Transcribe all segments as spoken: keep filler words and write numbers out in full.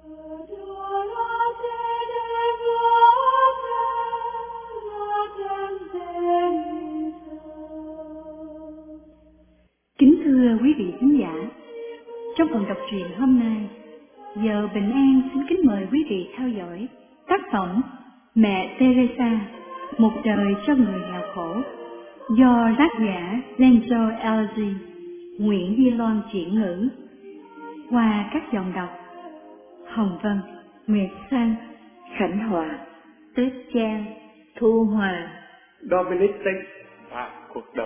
Kính thưa quý vị khán giả, trong phần đọc truyện hôm nay, giờ Bình An xin kính mời quý vị theo dõi tác phẩm Mẹ Teresa, một đời cho người nghèo khổ, do tác giả Lenzo Elzy, Nguyễn Di Loan chuyển ngữ, qua các dòng đọc Hồng Vân, Nguyệt Sang, Khánh Hòa, Tuyết Trang, Thu Hòa, Dominic Tech và cuộc đời.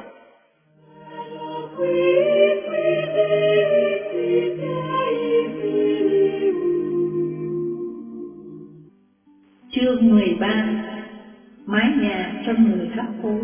Chương mười ba. Mái nhà cho người hấp hối.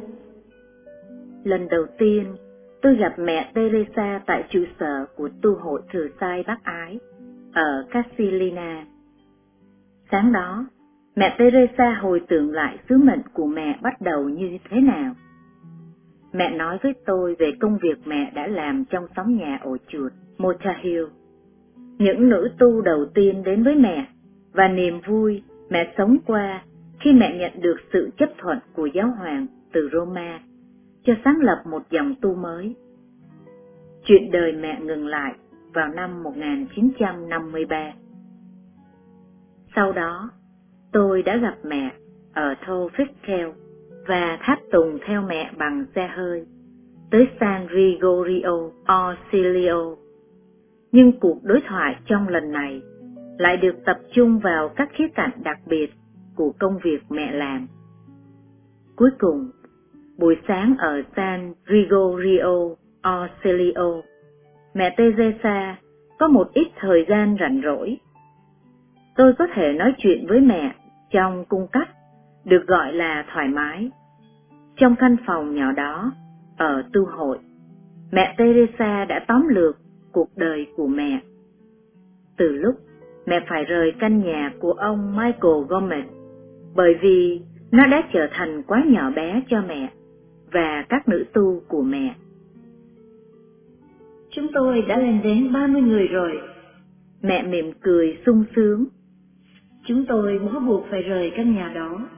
Lần đầu tiên tôi gặp mẹ Teresa tại trụ sở của tu hội Thừa Sai Bác Ái ở Casilina. Sáng đó, mẹ Teresa hồi tưởng lại sứ mệnh của mẹ bắt đầu như thế nào. Mẹ nói với tôi về công việc mẹ đã làm trong xóm nhà ổ chuột Mota Hill. Những nữ tu đầu tiên đến với mẹ và niềm vui mẹ sống qua khi mẹ nhận được sự chấp thuận của giáo hoàng từ Roma cho sáng lập một dòng tu mới. Chuyện đời mẹ ngừng lại vào năm một nghìn chín trăm năm mươi ba. Sau đó, tôi đã gặp mẹ ở thôn Fiskel và tháp tùng theo mẹ bằng xe hơi tới San Gregorio Auxilio. Nhưng cuộc đối thoại trong lần này lại được tập trung vào các khía cạnh đặc biệt của công việc mẹ làm. Cuối cùng, buổi sáng ở San Gregorio Auxilio, mẹ Teresa có một ít thời gian rảnh rỗi. Tôi có thể nói chuyện với mẹ trong cung cách được gọi là thoải mái. Trong căn phòng nhỏ đó, ở tu hội, mẹ Teresa đã tóm lược cuộc đời của mẹ. Từ lúc mẹ phải rời căn nhà của ông Michael Gomez, bởi vì nó đã trở thành quá nhỏ bé cho mẹ và các nữ tu của mẹ. Chúng tôi đã lên đến ba mươi người rồi. Mẹ mỉm cười sung sướng. Chúng tôi mới buộc phải rời căn nhà đó.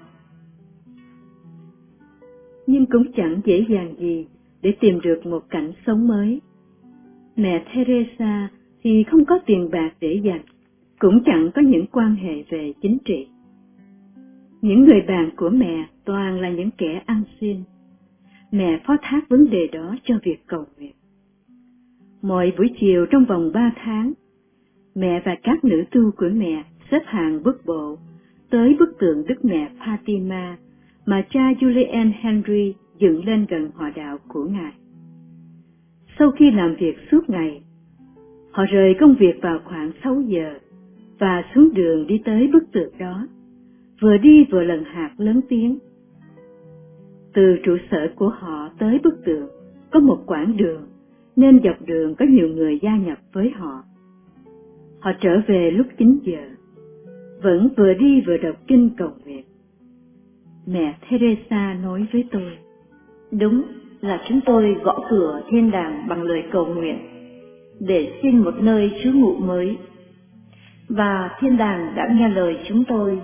Nhưng cũng chẳng dễ dàng gì để tìm được một cảnh sống mới. Mẹ Teresa thì không có tiền bạc để dành, cũng chẳng có những quan hệ về chính trị. Những người bạn của mẹ toàn là những kẻ ăn xin. Mẹ phó thác vấn đề đó cho việc cầu nguyện. Mỗi buổi chiều trong vòng ba tháng, mẹ và các nữ tu của mẹ xếp hàng bước bộ tới bức tượng Đức Mẹ Fatima mà cha Julian Henry dựng lên gần họ đạo của ngài. Sau khi làm việc suốt ngày, họ rời công việc vào khoảng sáu giờ và xuống đường đi tới bức tượng đó, vừa đi vừa lần hạt lớn tiếng. Từ trụ sở của họ tới bức tượng có một quãng đường, nên dọc đường có nhiều người gia nhập với họ. Họ trở về lúc chín giờ, vẫn vừa đi vừa đọc kinh cầu nguyện. Mẹ Teresa nói với tôi, đúng là chúng tôi gõ cửa thiên đàng bằng lời cầu nguyện để xin một nơi trú ngụ mới, và thiên đàng đã nghe lời chúng tôi.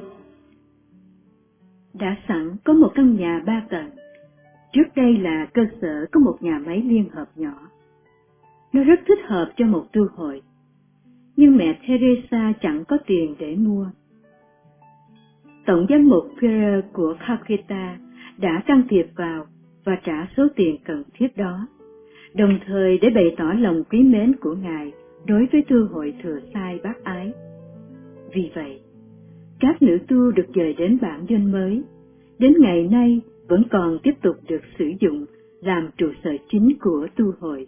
Đã sẵn có một căn nhà ba tầng, trước đây là cơ sở có một nhà máy liên hợp nhỏ. Nó rất thích hợp cho một tu hội, nhưng mẹ Teresa chẳng có tiền để mua. Tổng giám mục Pierre của Calcutta đã can thiệp vào và trả số tiền cần thiết đó, đồng thời để bày tỏ lòng quý mến của ngài đối với tu hội Thừa Sai Bác Ái. Vì vậy, các nữ tu được dời đến bản doanh mới, đến ngày nay vẫn còn tiếp tục được sử dụng làm trụ sở chính của tu hội.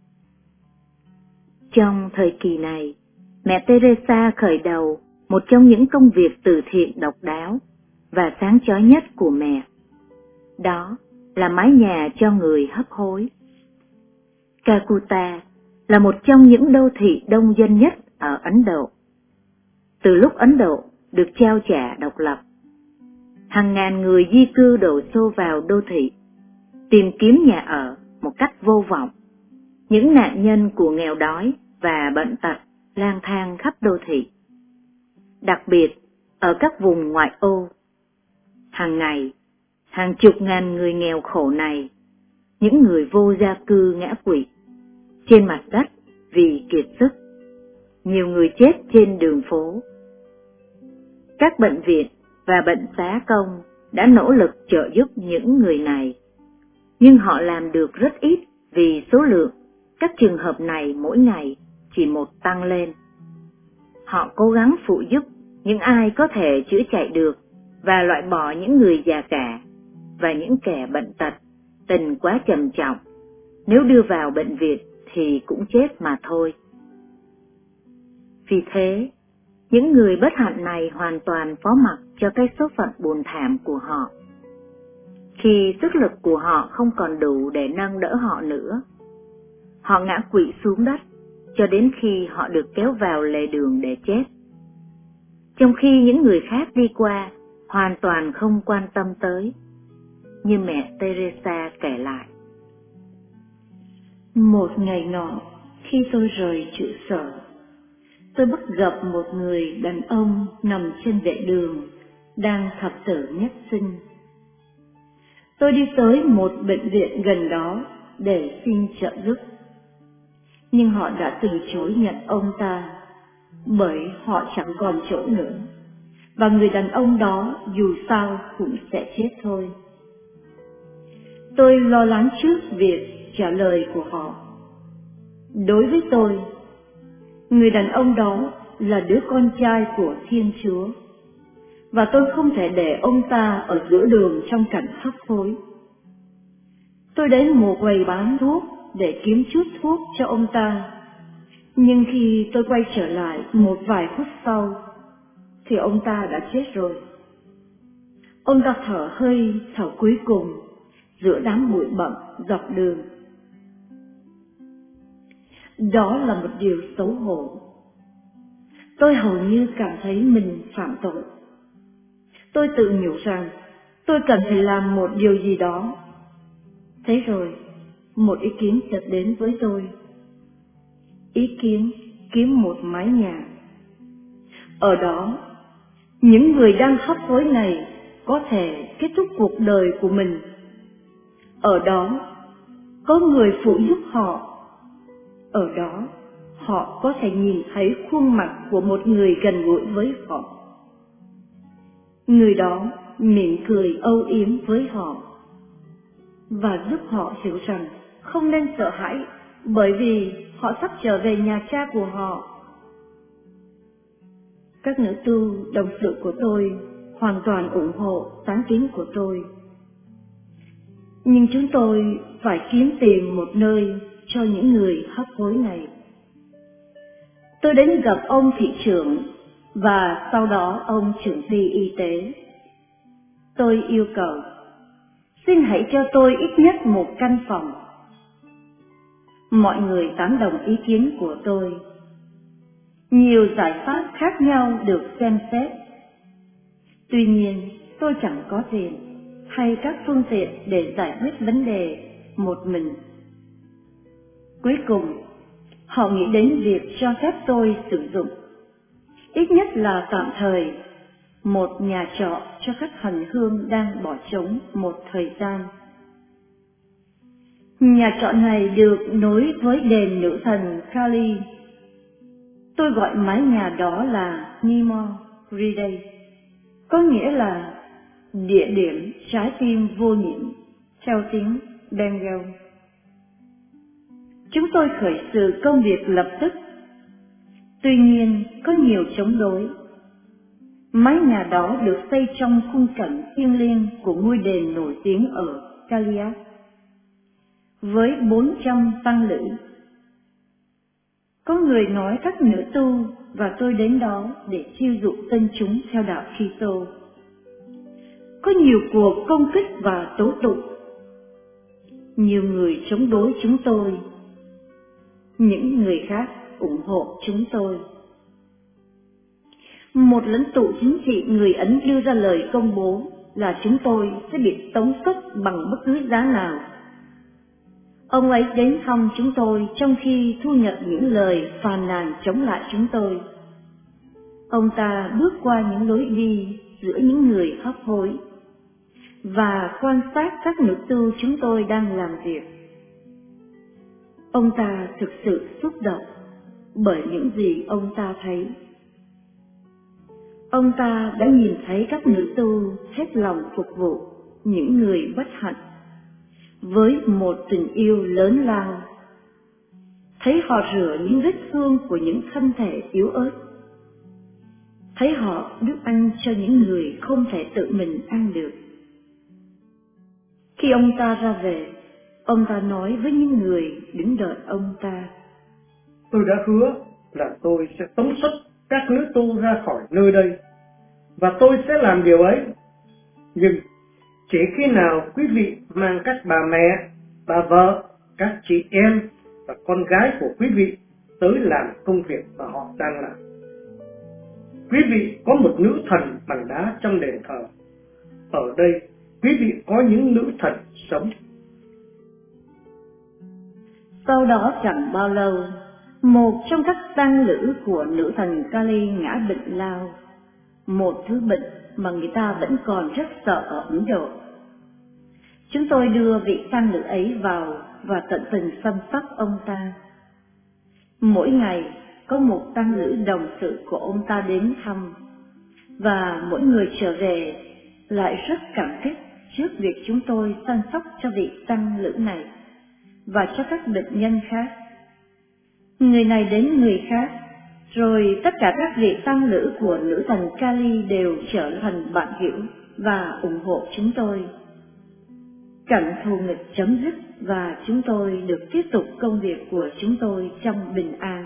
Trong thời kỳ này, mẹ Teresa khởi đầu một trong những công việc từ thiện độc đáo và sáng chói nhất của mẹ. Đó là mái nhà cho người hấp hối. Calcutta là một trong những đô thị đông dân nhất ở Ấn Độ. Từ lúc Ấn Độ được trao trả độc lập, hàng ngàn người di cư đổ xô vào đô thị, tìm kiếm nhà ở một cách vô vọng. Những nạn nhân của nghèo đói và bệnh tật lang thang khắp đô thị. đặc biệt ở các vùng ngoại ô. Hàng ngày, hàng chục ngàn người nghèo khổ này, những người vô gia cư ngã quỵ trên mặt đất vì kiệt sức, nhiều người chết trên đường phố. Các bệnh viện và bệnh xá công đã nỗ lực trợ giúp những người này, nhưng họ làm được rất ít vì số lượng các trường hợp này mỗi ngày chỉ một tăng lên. Họ cố gắng phụ giúp những ai có thể chữa chạy được và loại bỏ những người già cả và những kẻ bệnh tật tình quá trầm trọng, nếu đưa vào bệnh viện thì cũng chết mà thôi. Vì thế, những người bất hạnh này hoàn toàn phó mặc cho cái số phận buồn thảm của họ. Khi sức lực của họ không còn đủ để nâng đỡ họ nữa, họ ngã quỵ xuống đất cho đến khi họ được kéo vào lề đường để chết. Trong khi những người khác đi qua hoàn toàn không quan tâm tới, như mẹ Teresa kể lại. Một ngày nọ, khi tôi rời trụ sở, tôi bắt gặp một người đàn ông nằm trên vệ đường, đang thập tử nhất sinh. Tôi đi tới một bệnh viện gần đó để xin trợ giúp, nhưng họ đã từ chối nhận ông ta, bởi họ chẳng còn chỗ nữa, và người đàn ông đó dù sao cũng sẽ chết thôi. Tôi lo lắng trước việc trả lời của họ. Đối với tôi, người đàn ông đó là đứa con trai của Thiên Chúa, và tôi không thể để ông ta ở giữa đường trong cảnh hấp hối. Tôi đến một quầy bán thuốc để kiếm chút thuốc cho ông ta, nhưng khi tôi quay trở lại một vài phút sau, thì ông ta đã chết rồi. Ông ta thở hơi thở cuối cùng giữa đám bụi bặm dọc đường. Đó là một điều xấu hổ. Tôi hầu như cảm thấy mình phạm tội. Tôi tự nhủ rằng tôi cần phải làm một điều gì đó. Thế rồi, một ý kiến chợt đến với tôi. Ý kiến kiếm một mái nhà. Ở đó, những người đang hấp hối này có thể kết thúc cuộc đời của mình. Ở đó, có người phụ giúp họ. Ở đó, họ có thể nhìn thấy khuôn mặt của một người gần gũi với họ. Người đó mỉm cười âu yếm với họ và giúp họ hiểu rằng không nên sợ hãi, bởi vì họ sắp trở về nhà cha của họ. Các nữ tu đồng sự của tôi hoàn toàn ủng hộ sáng kiến của tôi, nhưng chúng tôi phải kiếm tìm một nơi cho những người hấp hối này. Tôi đến gặp ông thị trưởng và sau đó ông trưởng ty y tế. Tôi yêu cầu, xin hãy cho tôi ít nhất một căn phòng. Mọi người tán đồng ý kiến của tôi. Nhiều giải pháp khác nhau được xem xét. Tuy nhiên, tôi chẳng có tiền hay các phương tiện để giải quyết vấn đề một mình. Cuối cùng, họ nghĩ đến việc cho phép tôi sử dụng, ít nhất là tạm thời, một nhà trọ cho các hành hương đang bỏ trống một thời gian. Nhà trọ này được nối với đền nữ thần Kali. Tôi gọi mái nhà đó là Nimo Ridey, có nghĩa là địa điểm trái tim vô nhiễm, theo tiếng Bengal. Chúng tôi khởi sự công việc lập tức. Tuy nhiên, có nhiều chống đối. Mái nhà đó được xây trong khung cảnh thiêng liêng của ngôi đền nổi tiếng ở Kalias, với bốn trăm tăng lữ. Có người nói các nữ tu và tôi đến đó để chiêu dụ dân chúng theo đạo Kitô. Có nhiều cuộc công kích và tố tụng. Nhiều người chống đối chúng tôi. Những người khác ủng hộ chúng tôi. Một lãnh tụ chính trị người Ấn đưa ra lời công bố là chúng tôi sẽ bị tống xuất bằng bất cứ giá nào. Ông ấy đến thăm chúng tôi trong khi thu nhận những lời phàn nàn chống lại chúng tôi. Ông ta bước qua những lối đi giữa những người hấp hối và quan sát các nữ tu chúng tôi đang làm việc. Ông ta thực sự xúc động bởi những gì ông ta thấy. Ông ta đã nhìn thấy các nữ tu hết lòng phục vụ những người bất hạnh với một tình yêu lớn lao, thấy họ rửa những vết thương của những thân thể yếu ớt, thấy họ đút ăn cho những người không thể tự mình ăn được. Khi ông ta ra về, ông ta nói với những người đứng đợi ông ta: Tôi đã hứa là tôi sẽ tống xuất các nữ tu ra khỏi nơi đây, và tôi sẽ làm điều ấy. Nhưng chỉ khi nào quý vị mang các bà mẹ, bà vợ, các chị em và con gái của quý vị tới làm công việc mà họ đang làm. Quý vị có một nữ thần bằng đá trong đền thờ. Ở đây, quý vị có những nữ thần sống. Sau đó chẳng bao lâu, một trong các tang lữ của nữ thần Kali ngã bệnh lao, một thứ bệnh mà người ta vẫn còn rất sợ ở Ấn Độ. Chúng tôi đưa vị tang lữ ấy vào và tận tình chăm sóc ông ta. Mỗi ngày có một tang lữ đồng sự của ông ta đến thăm, và mỗi người trở về lại rất cảm kích trước việc chúng tôi chăm sóc cho vị tang lữ này và cho các bệnh nhân khác. Người này đến người khác, rồi tất cả các vị tang lữ của nữ thần Kali đều trở thành bạn hữu và ủng hộ chúng tôi. Cảnh thù nghịch chấm dứt và chúng tôi được tiếp tục công việc của chúng tôi trong bình an.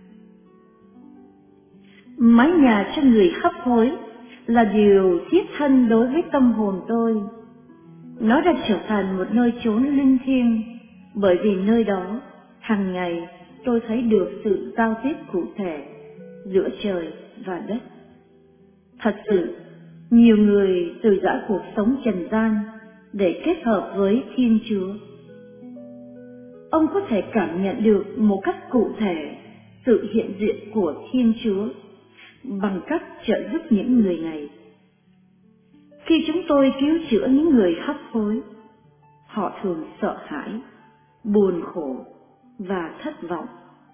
Mái nhà cho người hấp hối là điều thiết thân đối với tâm hồn tôi. Nó đã trở thành một nơi chốn linh thiêng, bởi vì nơi đó hàng ngày tôi thấy được sự giao tiếp cụ thể giữa trời và đất. Thật sự, nhiều người từ giã cuộc sống trần gian để kết hợp với Thiên Chúa. Ông có thể cảm nhận được một cách cụ thể sự hiện diện của Thiên Chúa bằng cách trợ giúp những người này. Khi chúng tôi cứu chữa những người hấp hối, họ thường sợ hãi, buồn khổ và thất vọng.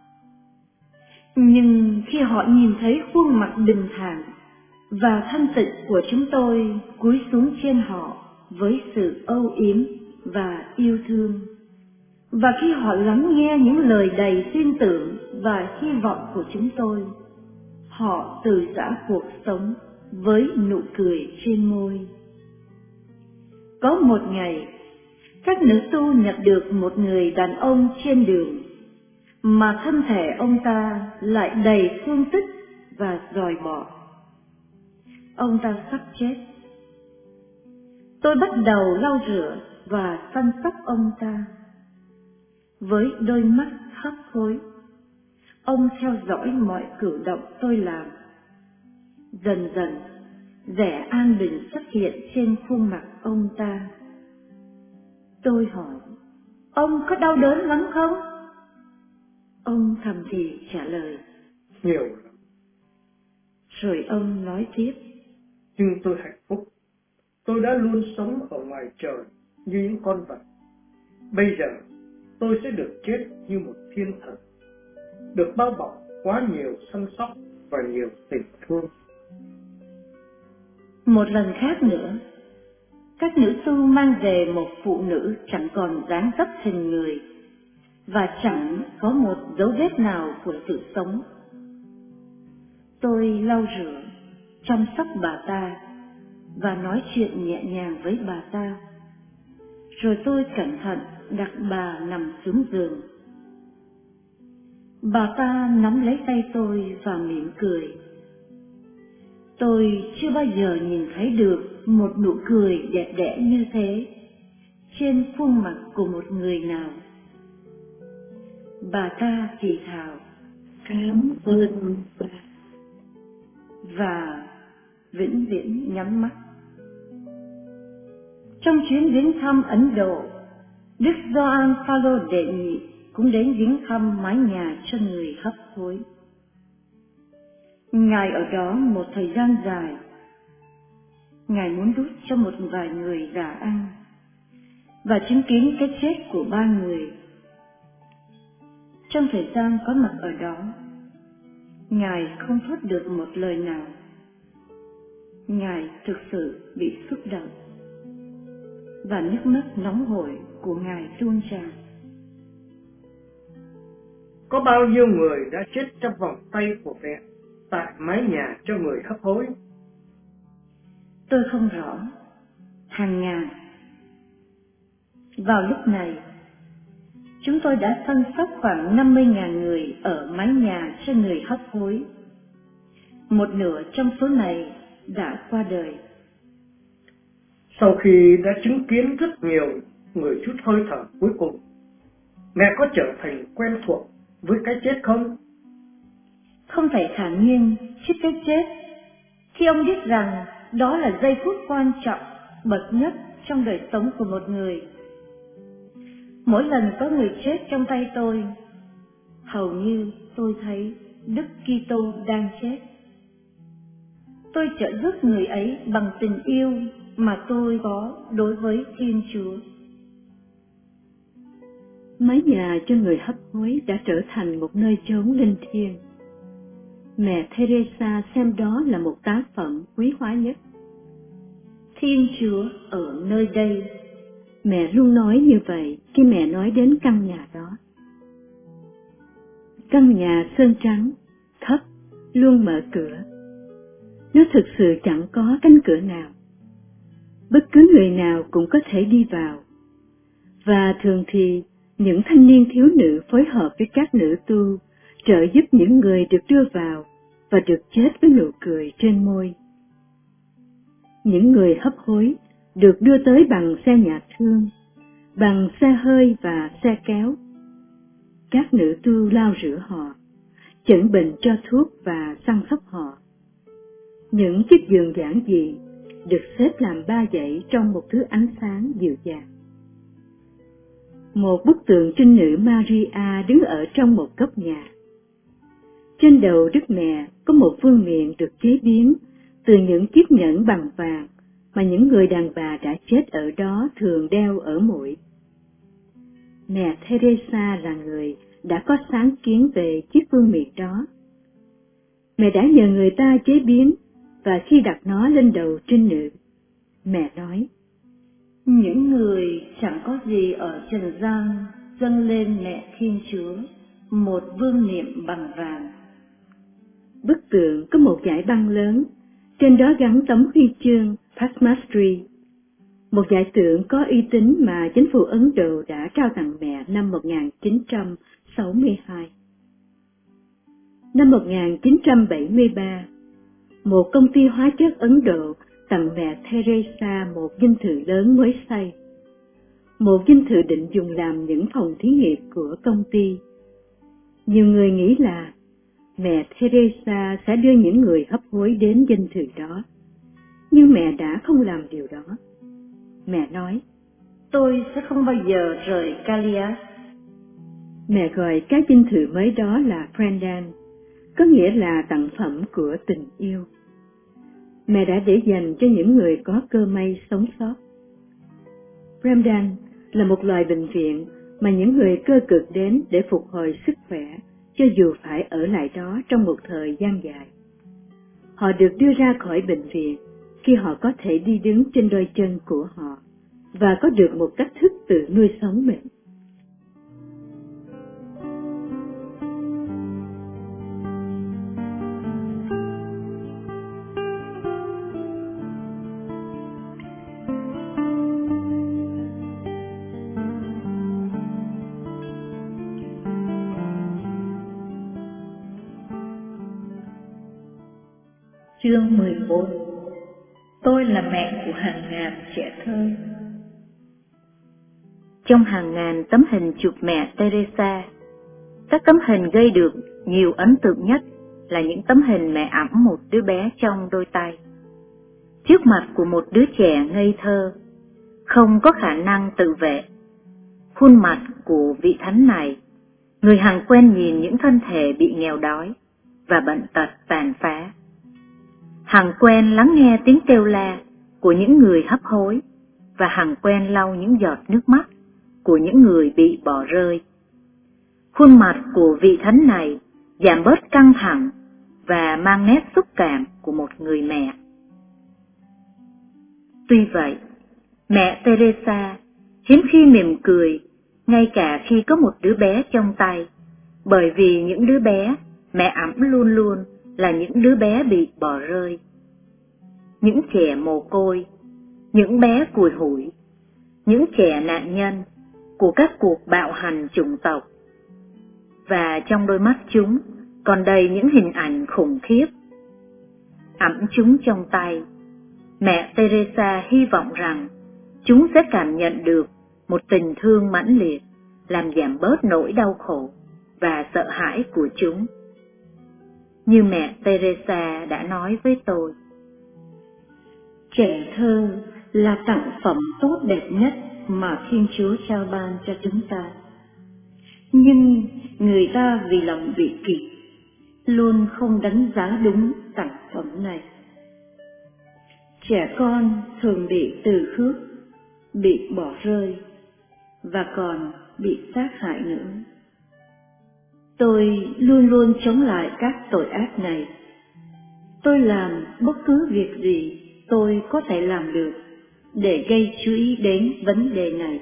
Nhưng khi họ nhìn thấy khuôn mặt bình thản và thanh tịnh của chúng tôi cúi xuống trên họ với sự âu yếm và yêu thương, và khi họ lắng nghe những lời đầy tin tưởng và hy vọng của chúng tôi, họ từ giã cuộc sống với nụ cười trên môi. Có một ngày, các nữ tu nhận được một người đàn ông trên đường, mà thân thể ông ta lại đầy thương tích và dòi bỏ. Ông ta sắp chết. Tôi bắt đầu lau rửa và săn sóc ông ta. Với đôi mắt hấp hối, ông theo dõi mọi cử động tôi làm. Dần dần, vẻ an bình xuất hiện trên khuôn mặt ông ta. Tôi hỏi: ông có đau đớn lắm không? Ông thầm thì trả lời: Nhiều lắm. Rồi ông nói tiếp: Nhưng tôi hạnh phúc. Tôi đã luôn sống ở ngoài trời như những con vật. Bây giờ tôi sẽ được chết như một thiên thần, được bao bọc quá nhiều săn sóc và nhiều tình thương. Một lần khác nữa, các nữ tu mang về một phụ nữ chẳng còn dáng dấp hình người và chẳng có một dấu vết nào của sự sống. Tôi lau rửa, chăm sóc bà ta và nói chuyện nhẹ nhàng với bà ta. Rồi tôi cẩn thận đặt bà nằm xuống giường. Bà ta nắm lấy tay tôi và mỉm cười. Tôi chưa bao giờ nhìn thấy được một nụ cười đẹp đẽ như thế trên khuôn mặt của một người nào. Bà ta thì thào: cảm ơn bà, và vĩnh viễn nhắm mắt. Trong chuyến viếng thăm Ấn Độ, Đức Gioan Phaolô đệ nhị cũng đến viếng thăm mái nhà cho người hấp hối. Ngài ở đó một thời gian dài. Ngài muốn đút cho một vài người gà ăn và chứng kiến cái chết của ba người. Trong thời gian có mặt ở đó, Ngài không thốt được một lời nào. Ngài thực sự bị xúc động, và nước mắt nóng hổi của Ngài tuôn tràn. Có bao nhiêu người đã chết trong vòng tay của mẹ tại mái nhà cho người hấp hối? Tôi không rõ. Hàng ngàn. Vào lúc này, chúng tôi đã săn sóc khoảng năm mươi nghìn người ở mái nhà cho người hấp hối. Một nửa trong số này đã qua đời. Sau khi đã chứng kiến rất nhiều người chút hơi thở cuối cùng, mẹ có trở thành quen thuộc với cái chết không? Không thể thản nhiên trước cái chết khi ông biết rằng đó là giây phút quan trọng bậc nhất trong đời sống của một người. Mỗi lần có người chết trong tay tôi, hầu như tôi thấy Đức Kitô đang chết. Tôi trợ giúp người ấy bằng tình yêu mà tôi có đối với Thiên Chúa. Mái nhà cho người hấp hối đã trở thành một nơi chốn linh thiêng. Mẹ Teresa xem đó là một tác phẩm quý hóa nhất. Thiên Chúa ở nơi đây. Mẹ luôn nói như vậy khi mẹ nói đến căn nhà đó. Căn nhà sơn trắng, thấp, luôn mở cửa. Nó thực sự chẳng có cánh cửa nào. Bất cứ người nào cũng có thể đi vào. Và thường thì những thanh niên thiếu nữ phối hợp với các nữ tu trợ giúp những người được đưa vào và được chết với nụ cười trên môi. Những người hấp hối được đưa tới bằng xe nhà thương, bằng xe hơi và xe kéo. Các nữ tu lau rửa họ, chẩn bệnh cho thuốc và săn sóc họ. Những chiếc giường giản dị được xếp làm ba dãy trong một thứ ánh sáng dịu dàng. Một bức tượng trinh nữ Maria đứng ở trong một góc nhà. Trên đầu Đức Mẹ có một vương miện được chế biến từ những chiếc nhẫn bằng vàng mà những người đàn bà đã chết ở đó thường đeo ở mũi. Mẹ Teresa là người đã có sáng kiến về chiếc vương miện đó. Mẹ đã nhờ người ta chế biến, và khi đặt nó lên đầu trinh nữ, mẹ nói: những người chẳng có gì ở trần gian dâng lên mẹ Thiên Chúa một vương miện bằng vàng. Bức tượng có một dải băng lớn, trên đó gắn tấm huy chương Padma Shri, một giải thưởng có uy tín mà chính phủ Ấn Độ đã trao tặng mẹ năm một nghìn chín trăm sáu mươi hai. Năm một nghìn chín trăm bảy mươi ba, một công ty hóa chất Ấn Độ tặng mẹ Teresa một dinh thự lớn mới xây. Một dinh thự định dùng làm những phòng thí nghiệm của công ty. Nhiều người nghĩ là mẹ Teresa sẽ đưa những người hấp hối đến dinh thự đó. Nhưng mẹ đã không làm điều đó. Mẹ nói: tôi sẽ không bao giờ rời Kalias. Mẹ gọi cái dinh thự mới đó là Prandan, có nghĩa là tặng phẩm của tình yêu. Mẹ đã để dành cho những người có cơ may sống sót. Prandan là một loại bệnh viện mà những người cơ cực đến để phục hồi sức khỏe, cho dù phải ở lại đó trong một thời gian dài. Họ được đưa ra khỏi bệnh viện khi họ có thể đi đứng trên đôi chân của họ và có được một cách thức tự nuôi sống mình. Chương mười bốn. Tôi là mẹ của hàng ngàn trẻ thơ. Trong hàng ngàn tấm hình chụp mẹ Teresa, các tấm hình gây được nhiều ấn tượng nhất là những tấm hình mẹ ẵm một đứa bé trong đôi tay, trước mặt của một đứa trẻ ngây thơ, không có khả năng tự vệ. Khuôn mặt của vị thánh này, người hằng quen nhìn những thân thể bị nghèo đói, và bệnh tật tàn phá. Hằng quen lắng nghe tiếng kêu la của những người hấp hối và hằng quen lau những giọt nước mắt của những người bị bỏ rơi. Khuôn mặt của vị thánh này giảm bớt căng thẳng và mang nét xúc cảm của một người mẹ. Tuy vậy, mẹ Teresa hiếm khi mỉm cười, ngay cả khi có một đứa bé trong tay, bởi vì những đứa bé mẹ ẵm luôn luôn là những đứa bé bị bỏ rơi. Những trẻ mồ côi, những bé cùi hủi, những trẻ nạn nhân của các cuộc bạo hành chủng tộc. Và trong đôi mắt chúng còn đầy những hình ảnh khủng khiếp. Ẵm chúng trong tay, mẹ Teresa hy vọng rằng chúng sẽ cảm nhận được một tình thương mãnh liệt, làm giảm bớt nỗi đau khổ và sợ hãi của chúng. Như mẹ Teresa đã nói với tôi, trẻ thơ là tặng phẩm tốt đẹp nhất mà Thiên Chúa trao ban cho chúng ta. Nhưng người ta vì lòng vị kỷ luôn không đánh giá đúng tặng phẩm này. Trẻ con thường bị từ khước, bị bỏ rơi và còn bị sát hại nữa. Tôi luôn luôn chống lại các tội ác này. Tôi làm bất cứ việc gì tôi có thể làm được để gây chú ý đến vấn đề này.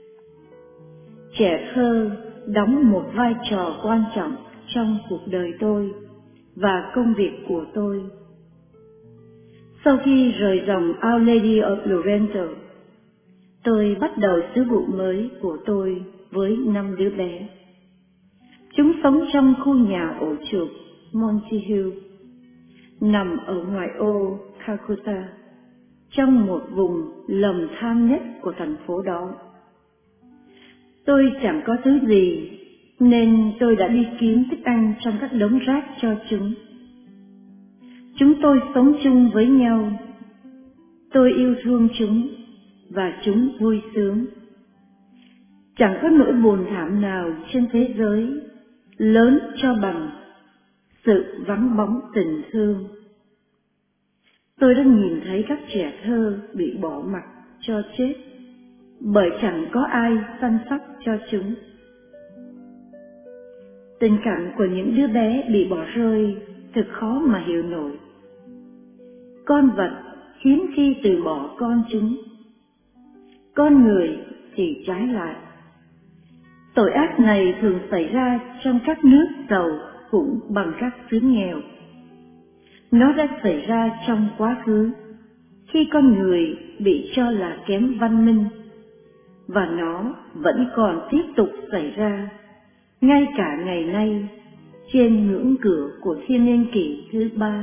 Trẻ thơ đóng một vai trò quan trọng trong cuộc đời tôi và công việc của tôi. Sau khi rời dòng Our Lady of Loreto, tôi bắt đầu sứ vụ mới của tôi với năm đứa bé. Chúng sống trong khu nhà ổ chuột Monty Hill, nằm ở ngoại ô Calcutta, trong một vùng lầm than nhất của thành phố đó. Tôi chẳng có thứ gì, nên tôi đã đi kiếm thức ăn trong các đống rác cho chúng. Chúng tôi sống chung với nhau. Tôi yêu thương chúng, và chúng vui sướng. Chẳng có nỗi buồn thảm nào trên thế giới lớn cho bằng sự vắng bóng tình thương. Tôi đã nhìn thấy các trẻ thơ bị bỏ mặc cho chết, bởi chẳng có ai săn sóc cho chúng. Tình cảm của những đứa bé bị bỏ rơi thực khó mà hiểu nổi. Con vật hiếm khi từ bỏ con chúng, con người thì trái lại. Tội ác này thường xảy ra trong các nước giàu cũng bằng các xứ nghèo. Nó đã xảy ra trong quá khứ, khi con người bị cho là kém văn minh, và nó vẫn còn tiếp tục xảy ra, ngay cả ngày nay, trên ngưỡng cửa của thiên niên kỷ thứ ba.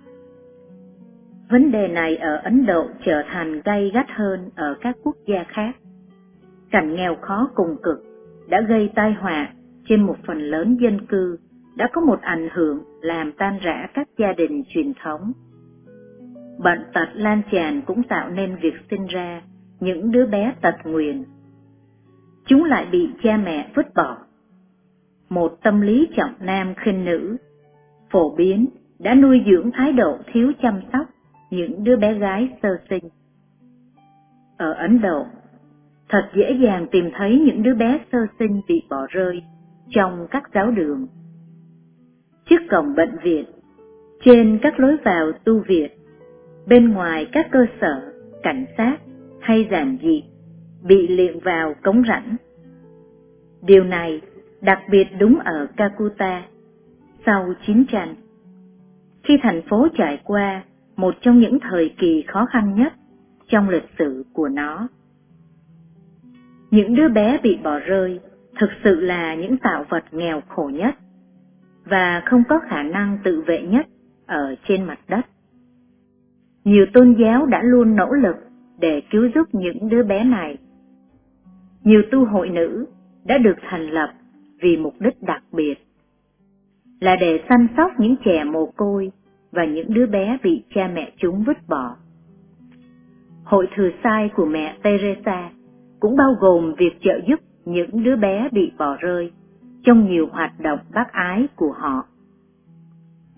Vấn đề này ở Ấn Độ trở thành gay gắt hơn ở các quốc gia khác. Cảnh nghèo khó cùng cực đã gây tai họa trên một phần lớn dân cư, đã có một ảnh hưởng làm tan rã các gia đình truyền thống. Bệnh tật lan tràn cũng tạo nên việc sinh ra những đứa bé tật nguyền. Chúng lại bị cha mẹ vứt bỏ. Một tâm lý trọng nam khinh nữ phổ biến đã nuôi dưỡng thái độ thiếu chăm sóc những đứa bé gái sơ sinh. Ở Ấn Độ, thật dễ dàng tìm thấy những đứa bé sơ sinh bị bỏ rơi trong các giáo đường, trước cổng bệnh viện, trên các lối vào tu viện, bên ngoài các cơ sở, cảnh sát hay giản dị, bị liệng vào cống rãnh. Điều này đặc biệt đúng ở Calcutta sau chiến tranh, khi thành phố trải qua một trong những thời kỳ khó khăn nhất trong lịch sử của nó. Những đứa bé bị bỏ rơi thực sự là những tạo vật nghèo khổ nhất và không có khả năng tự vệ nhất ở trên mặt đất. Nhiều tôn giáo đã luôn nỗ lực để cứu giúp những đứa bé này. Nhiều tu hội nữ đã được thành lập vì mục đích đặc biệt, là để săn sóc những trẻ mồ côi và những đứa bé bị cha mẹ chúng vứt bỏ. Hội Thừa Sai của mẹ Teresa cũng bao gồm việc trợ giúp những đứa bé bị bỏ rơi trong nhiều hoạt động bác ái của họ.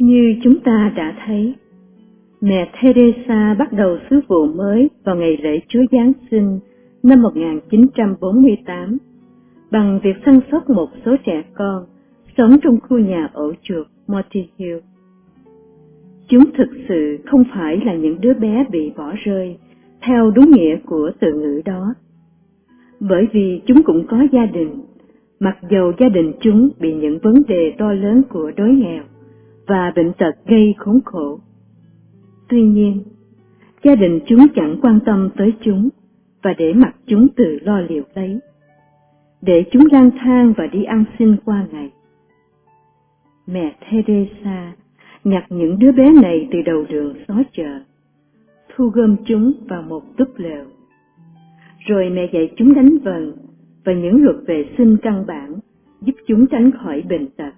Như chúng ta đã thấy, mẹ Teresa bắt đầu sứ vụ mới vào ngày lễ Chúa Giáng sinh năm một nghìn chín trăm bốn mươi tám bằng việc săn sóc một số trẻ con sống trong khu nhà ổ chuột Motty Hill. Chúng thực sự không phải là những đứa bé bị bỏ rơi theo đúng nghĩa của từ ngữ đó, bởi vì chúng cũng có gia đình, mặc dầu gia đình chúng bị những vấn đề to lớn của đói nghèo và bệnh tật gây khốn khổ. Tuy nhiên, gia đình chúng chẳng quan tâm tới chúng và để mặc chúng tự lo liệu lấy, để chúng lang thang và đi ăn xin qua ngày. Mẹ Teresa nhặt những đứa bé này từ đầu đường xó chợ, thu gom chúng vào một túp lều. Rồi mẹ dạy chúng đánh vần và những luật vệ sinh căn bản giúp chúng tránh khỏi bệnh tật.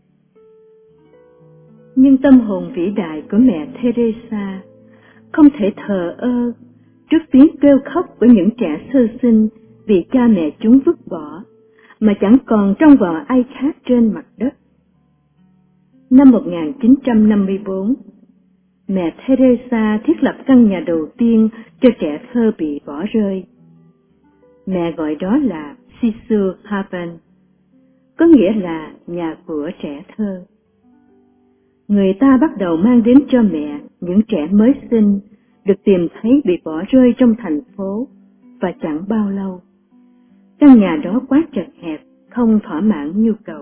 Nhưng tâm hồn vĩ đại của mẹ Teresa không thể thờ ơ trước tiếng kêu khóc của những trẻ sơ sinh vì cha mẹ chúng vứt bỏ, mà chẳng còn trông vào ai khác trên mặt đất. Năm một nghìn chín trăm năm mươi tư, mẹ Teresa thiết lập căn nhà đầu tiên cho trẻ thơ bị bỏ rơi. Mẹ gọi đó là Sisu Haven, có nghĩa là nhà của trẻ thơ. Người ta bắt đầu mang đến cho mẹ những trẻ mới sinh được tìm thấy bị bỏ rơi trong thành phố, và chẳng bao lâu, căn nhà đó quá chật hẹp, không thỏa mãn nhu cầu.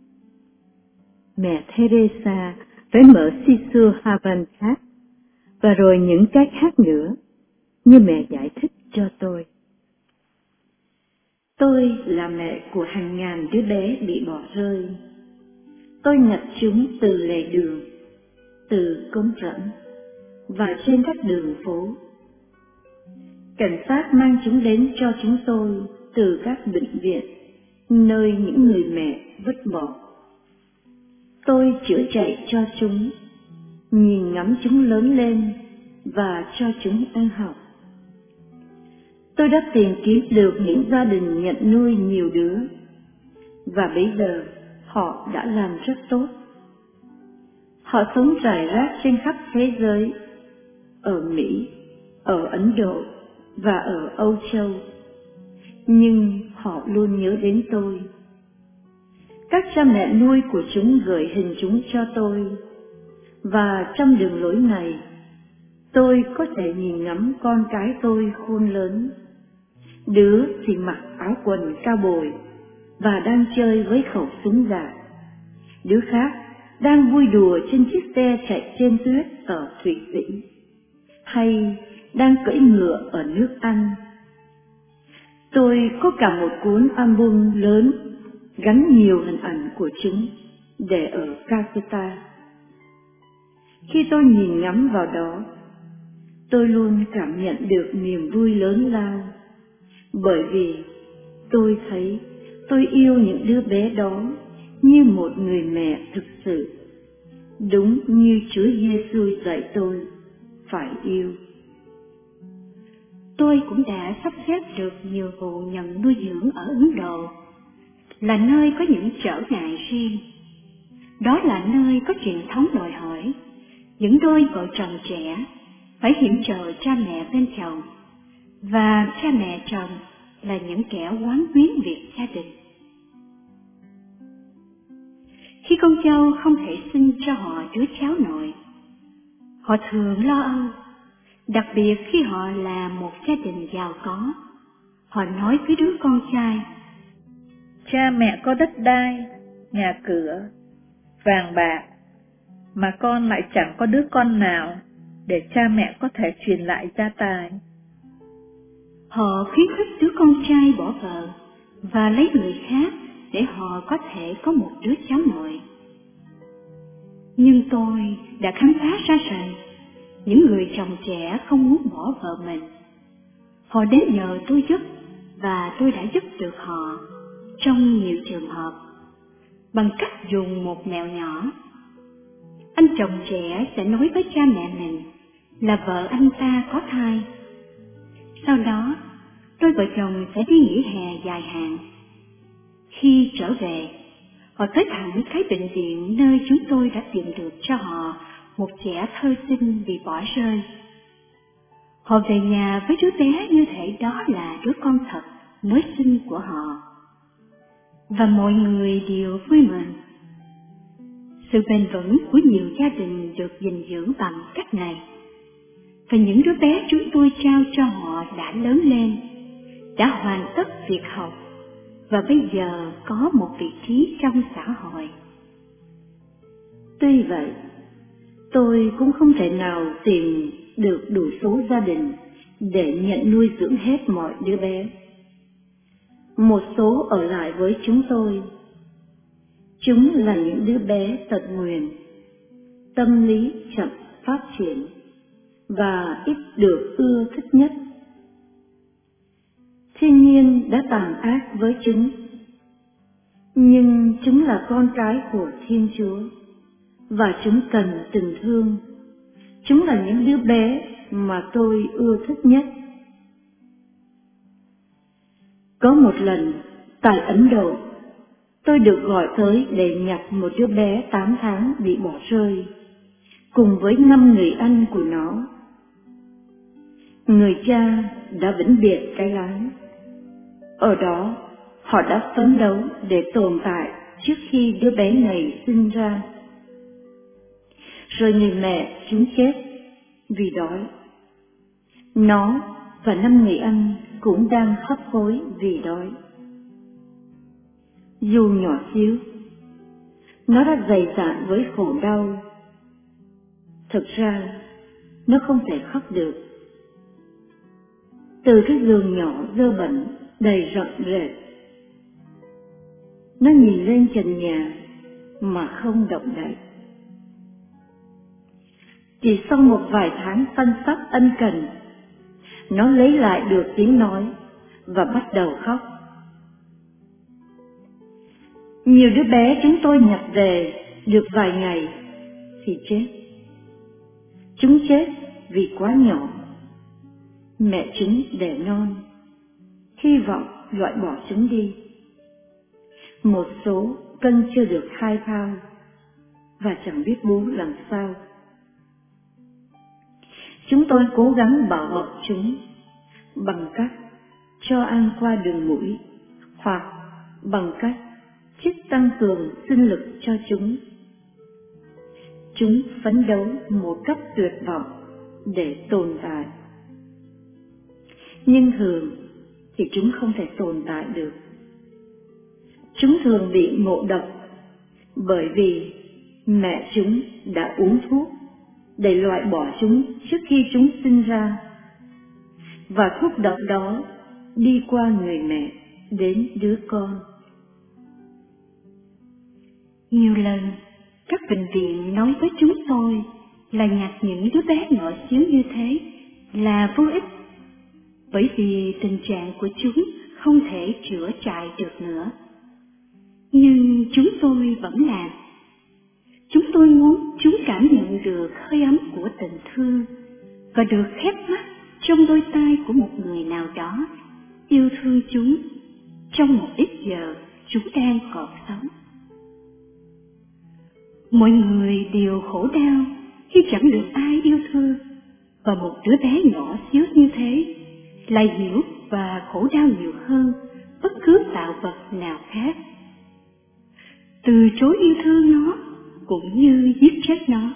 Mẹ Teresa phải mở Sisu Haven khác, và rồi những cái khác nữa, như mẹ giải thích cho tôi. Tôi là mẹ của hàng ngàn đứa bé bị bỏ rơi. Tôi nhặt chúng từ lề đường, từ cống rãnh và trên các đường phố. Cảnh sát mang chúng đến cho chúng tôi từ các bệnh viện, nơi những người mẹ vứt bỏ. Tôi chữa chạy cho chúng, nhìn ngắm chúng lớn lên và cho chúng ăn học. Tôi đã tìm kiếm được những gia đình nhận nuôi nhiều đứa, và bây giờ họ đã làm rất tốt. Họ sống rải rác trên khắp thế giới, ở Mỹ, ở Ấn Độ và ở Âu Châu. Nhưng họ luôn nhớ đến tôi. Các cha mẹ nuôi của chúng gửi hình chúng cho tôi, và trong đường lối này, tôi có thể nhìn ngắm con cái tôi khôn lớn. Đứa thì mặc áo quần cao bồi và đang chơi với khẩu súng giả. Đứa khác đang vui đùa trên chiếc xe chạy trên tuyết ở Thụy Sĩ, hay đang cưỡi ngựa ở nước Anh. Tôi có cả một cuốn album lớn gắn nhiều hình ảnh của chúng để ở Calcutta. Khi tôi nhìn ngắm vào đó, tôi luôn cảm nhận được niềm vui lớn lao, bởi vì tôi thấy tôi yêu những đứa bé đó như một người mẹ thực sự, đúng như Chúa Giêsu dạy tôi phải yêu. Tôi cũng đã sắp xếp được nhiều vụ nhận nuôi dưỡng ở Ấn Độ, là nơi có những trở ngại riêng. Đó là nơi có truyền thống đòi hỏi những đôi vợ chồng trẻ phải yểm trợ cha mẹ bên chồng, và cha mẹ chồng là những kẻ quán quyến việc gia đình. Khi con dâu không thể sinh cho họ đứa cháu nội, họ thường lo âu, đặc biệt khi họ là một gia đình giàu có. Họ nói với đứa con trai: cha mẹ có đất đai, nhà cửa, vàng bạc, mà con lại chẳng có đứa con nào để cha mẹ có thể truyền lại gia tài. Họ khuyến khích đứa con trai bỏ vợ và lấy người khác để họ có thể có một đứa cháu nội. Nhưng tôi đã khám phá ra rằng những người chồng trẻ không muốn bỏ vợ mình. Họ đến nhờ tôi giúp, và tôi đã giúp được họ trong nhiều trường hợp bằng cách dùng một mẹo nhỏ. Anh chồng trẻ sẽ nói với cha mẹ mình là vợ anh ta có thai. Sau đó, đôi vợ chồng sẽ đi nghỉ hè dài hạn. Khi trở về, Họ tới thẳng cái bệnh viện nơi chúng tôi đã tìm được cho họ một trẻ thơ sinh bị bỏ rơi. Họ về nhà với đứa bé như thể đó là đứa con thật mới sinh của họ. Và mọi người đều vui mừng. Sự bền vững của nhiều gia đình được gìn giữ bằng cách này. Và những đứa bé chúng tôi trao cho họ đã lớn lên, đã hoàn tất việc học, và bây giờ có một vị trí trong xã hội. Tuy vậy, tôi cũng không thể nào tìm được đủ số gia đình để nhận nuôi dưỡng hết mọi đứa bé. Một số ở lại với chúng tôi. Chúng là những đứa bé tật nguyền, tâm lý chậm phát triển và ít được ưa thích nhất. Thiên nhiên đã tàn ác với chúng, nhưng chúng là con cái của Thiên Chúa, và chúng cần tình thương. Chúng là những đứa bé mà tôi ưa thích nhất. Có một lần, tại Ấn Độ, tôi được gọi tới để nhặt một đứa bé tám tháng bị bỏ rơi, cùng với năm người anh của nó. Người cha đã vĩnh biệt cái láng. Ở đó, họ đã phấn đấu để tồn tại trước khi đứa bé này sinh ra. Rồi người mẹ chúng chết vì đói. Nó và năm người anh cũng đang hấp hối vì đói. Dù nhỏ xíu, nó đã dày dạn với khổ đau. Thực ra, nó không thể khóc được. Từ cái giường nhỏ dơ bẩn, đầy rậm rệt, nó nhìn lên trần nhà mà không động đậy. Chỉ sau một vài tháng săn sóc ân cần, nó lấy lại được tiếng nói và bắt đầu khóc. Nhiều đứa bé chúng tôi nhặt về được vài ngày thì chết. Chúng chết vì quá nhỏ. Mẹ chúng đẻ non, hy vọng loại bỏ chúng đi. Một số cân chưa được hai thao và chẳng biết bú làm sao. Chúng tôi cố gắng bảo bọc chúng bằng cách cho ăn qua đường mũi hoặc bằng cách chích tăng cường sinh lực cho chúng. Chúng phấn đấu một cách tuyệt vọng để tồn tại. Nhưng thường thì chúng không thể tồn tại được. Chúng thường bị ngộ độc bởi vì mẹ chúng đã uống thuốc để loại bỏ chúng trước khi chúng sinh ra, và thuốc độc đó đi qua người mẹ đến đứa con. Nhiều lần, các bệnh viện nói với chúng tôi là nhặt những đứa bé nhỏ xíu như thế là vô ích, bởi vì tình trạng của chúng không thể chữa chạy được nữa. Nhưng chúng tôi vẫn làm. Chúng tôi muốn chúng cảm nhận được hơi ấm của tình thương và được khép mắt trong đôi tay của một người nào đó yêu thương chúng trong một ít giờ chúng đang còn sống. Mọi người đều khổ đau khi chẳng được ai yêu thương, và một đứa bé nhỏ xíu như thế lại hiểu và khổ đau nhiều hơn bất cứ tạo vật nào khác. Từ chối yêu thương nó cũng như giết chết nó.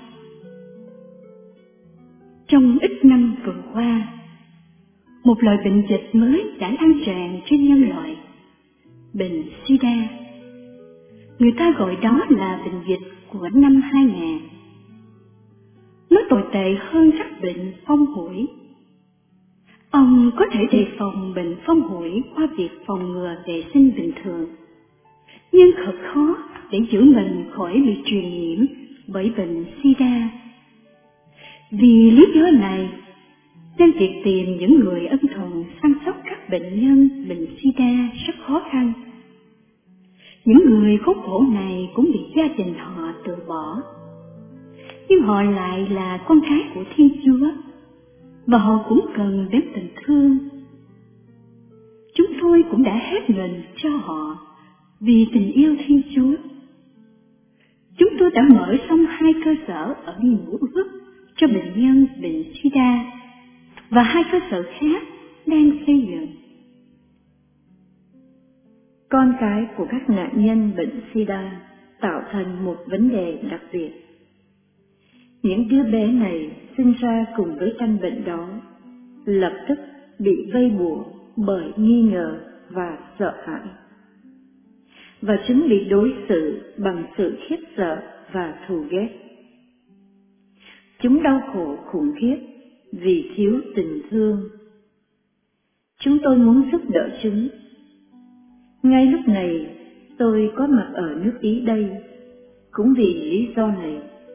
Trong ít năm vừa qua, một loại bệnh dịch mới đã lan tràn trên nhân loại, bệnh SIDA. Người ta gọi đó là bệnh dịch của năm hai nghìn. Nó tồi tệ hơn các bệnh phong hủi. Ông có thể đề phòng bệnh phong hủi qua việc phòng ngừa vệ sinh bình thường, nhưng thật khó để giữ mình khỏi bị truyền nhiễm bởi bệnh SIDA. Vì lý do này, nên việc tìm những người âm thầm săn sóc các bệnh nhân bệnh SIDA rất khó khăn. Những người khốn khổ này cũng bị gia đình họ từ bỏ, nhưng họ lại là con cái của Thiên Chúa, và họ cũng cần đến tình thương. Chúng tôi cũng đã hết mình cho họ vì tình yêu Thiên Chúa, chúng tôi đã mở xong hai cơ sở ở Newark cho bệnh nhân bị SIDA và hai cơ sở khác đang xây dựng. Con cái của các nạn nhân bệnh SIDA tạo thành một vấn đề đặc biệt. Những đứa bé này sinh ra cùng với căn bệnh đó, lập tức bị vây buộc bởi nghi ngờ và sợ hãi, và chúng bị đối xử bằng sự khiếp sợ và thù ghét. Chúng đau khổ khủng khiếp vì thiếu tình thương. Chúng tôi muốn giúp đỡ chúng. Ngay lúc này, tôi có mặt ở nước Ý đây, cũng vì lý do này.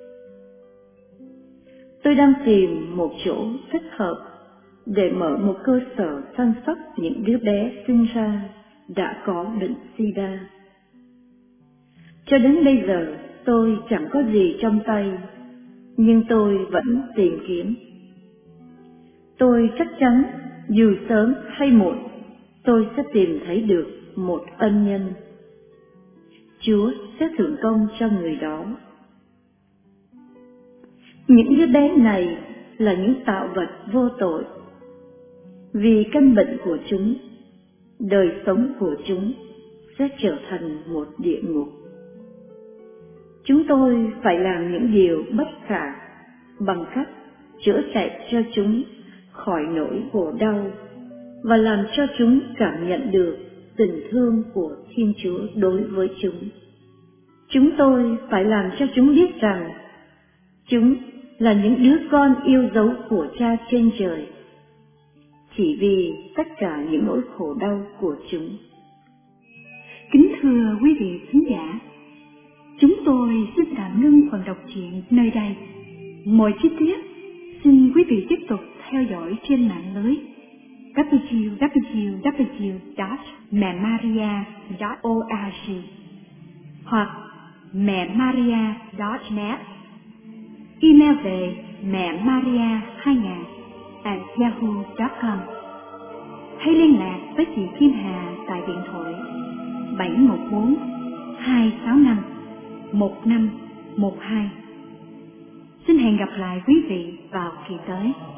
Tôi đang tìm một chỗ thích hợp để mở một cơ sở chăm sóc những đứa bé sinh ra đã có bệnh SIDA. Cho đến bây giờ, tôi chẳng có gì trong tay, nhưng tôi vẫn tìm kiếm. Tôi chắc chắn, dù sớm hay muộn, tôi sẽ tìm thấy được một ân nhân. Chúa sẽ thưởng công cho người đó. Những đứa bé này là những tạo vật vô tội. Vì căn bệnh của chúng, đời sống của chúng sẽ trở thành một địa ngục. Chúng tôi phải làm những điều bất khả bằng cách chữa chạy cho chúng khỏi nỗi khổ đau và làm cho chúng cảm nhận được tình thương của Thiên Chúa đối với chúng. Chúng tôi phải làm cho chúng biết rằng chúng là những đứa con yêu dấu của Cha trên trời, chỉ vì tất cả những nỗi khổ đau của chúng. Kính thưa quý vị khán giả, chúng tôi xin tạm ngưng phần đọc truyện nơi đây. Mọi chi tiết xin quý vị tiếp tục theo dõi trên mạng lưới w w w chấm mẹ maria chấm org hoặc mẹ maria chấm net, email về mẹ maria hai nghìn a còng yahoo chấm com, hay liên lạc với chị Kim Hà tại điện thoại bảy một bốn hai sáu năm một năm một hai. Xin hẹn gặp lại quý vị vào kỳ tới.